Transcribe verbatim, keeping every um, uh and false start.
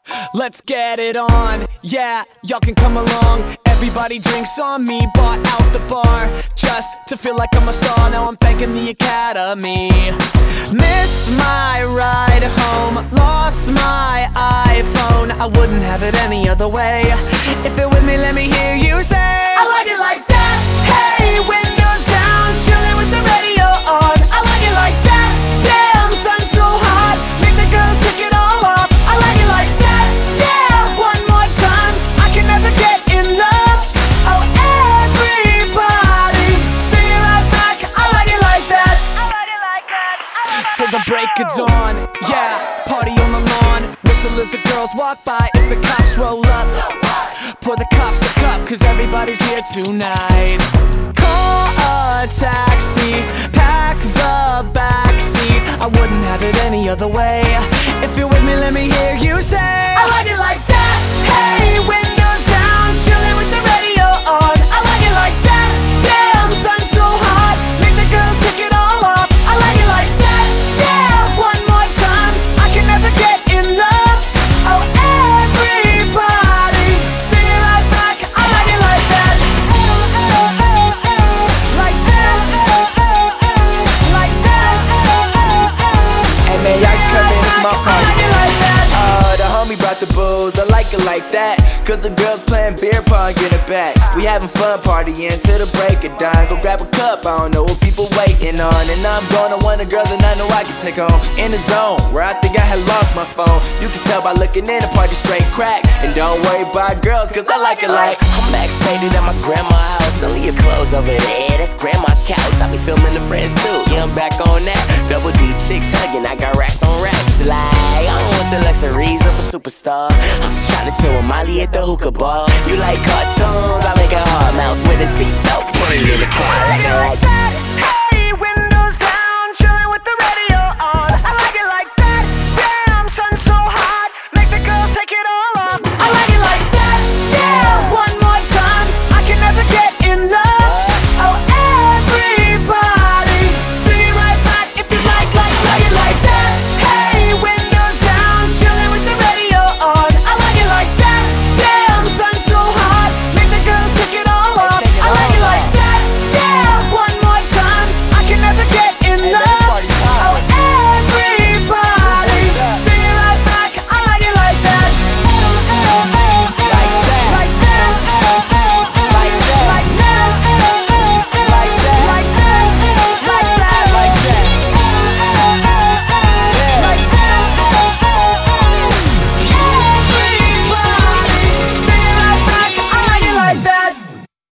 Let's get it on, yeah, y'all can come along. Everybody drinks on me, bought out the bar just to feel like I'm a star. Now I'm thanking the Academy. Missed my ride home, lost my iPhone. I wouldn't have it any other way. If you're with me, let me hear you say, I like it like that. Hey, windows down, chilling with the radio on. I like it like that. Damn, sun so hot, make the girls take it all off. I like it like that. Yeah, one more time, I can never get enough. Oh, everybody, sing it right back. I like it like that. I like it like that. Like till the break of dawn, yeah, party on the lawn. Whistle as the girls walk by. If the cops roll up, pour the cops a cup, cause everybody's here tonight. Call a taxi, pack the backseat. I wouldn't have it any other way. If you're with me, let me hear you say, I like it like that. Hey, windows down, chilling with the radio on. I like it like that. Damn, sun so hot, make the girls take it all off. I like it like that. Yeah, one more time, I can never get enough. Oh, everybody, sing it right back. I like it like that. Oh, oh, oh, oh, like that. Oh, oh, oh, like that. Oh, oh, oh. Hey man, y'all come in, it's my party. Uh, the homie brought the booze, I like it like that. Cause the girls playing beer pong, get it back. We having fun partying till the break of dawn. Go grab a cup, I don't know what people waiting on. And I'm gonna want a girl that I know I can take home. In the zone, where I think I had lost my phone. You can tell by looking in, the party straight crack. And don't worry about girls, cause I like it like I'm max faded at my grandma's house. Only your clothes over there, that's grandma couch. I be filming the friends too, yeah, I'm back on that. Double D chicks hugging, I got racks on racks. Like, I don't want the luxuries of a superstar. I'm just trying to chill with Molly at the hookah bar. You like cartoons, I make a hard mouse with a seatbelt. Put it in the car, I like it like that.